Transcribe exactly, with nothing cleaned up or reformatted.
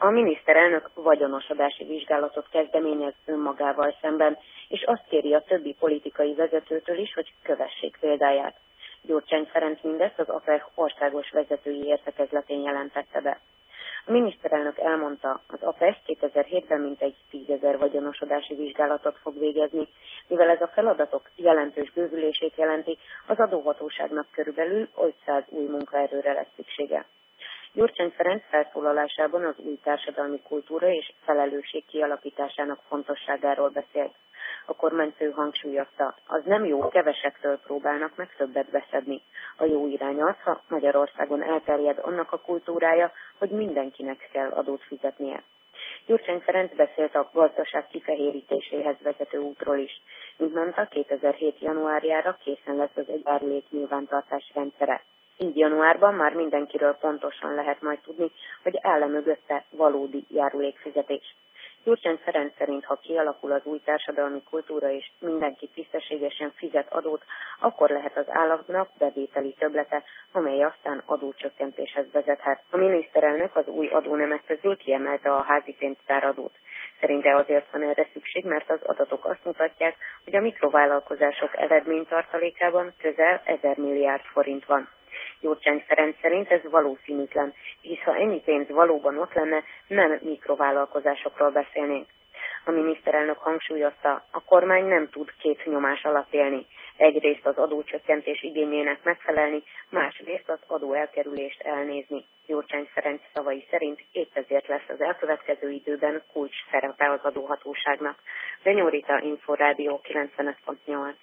A miniszterelnök vagyonosodási vizsgálatot kezdeményez önmagával szemben, és azt kéri a többi politikai vezetőtől is, hogy kövessék példáját. Gyurcsány Ferenc mindezt az á pé e országos vezetői értekezletén jelentette be. A miniszterelnök elmondta, az á pé e kétezer-hétben mintegy tízezer vagyonosodási vizsgálatot fog végezni, mivel ez a feladatok jelentős bővülését jelenti, az adóhatóságnak körülbelül ötszáz új munkaerőre lesz szüksége. Gyurcsány Ferenc felszólalásában az új társadalmi kultúra és felelősség kialakításának fontosságáról beszélt. A kormányfő hangsúlyozta, az nem jó, kevesektől próbálnak meg többet beszedni. A jó irány az, ha Magyarországon elterjed annak a kultúrája, hogy mindenkinek kell adót fizetnie. Gyurcsány Ferenc beszélt a gazdaság kifehérítéséhez vezető útról is. Mint mondta, kétezer-hét januárjára készen lesz az egy járulék nyilvántartás rendszere. Így januárban már mindenkiről pontosan lehet majd tudni, hogy áll-e mögötte valódi járulékfizetés. Gyurcsány Ferenc szerint, ha kialakul az új társadalmi kultúra és mindenki tisztességesen fizet adót, akkor lehet az államnak bevételi többlete, amely aztán adócsökkentéshez vezethet. A miniszterelnök az új adónemek közül kiemelte a házi pénztáradót. Szerinte azért van erre szükség, mert az adatok azt mutatják, hogy a mikrovállalkozások eredménytartalékában közel ezer milliárd forint van. Gyurcsány Ferenc szerint ez valószínűtlen, hisz ha ennyi pénz valóban ott lenne, nem mikrovállalkozásokról beszélnénk. A miniszterelnök hangsúlyozta, a kormány nem tud két nyomás alatt élni. Egyrészt az adócsökkentés igényének megfelelni, másrészt az adóelkerülést elnézni. Gyurcsány Ferenc szavai szerint épp ezért lesz az elkövetkező időben kulcs szerepe az adóhatóságnak. Benyó Rita, Inforádió kilencvenöt pont nyolc.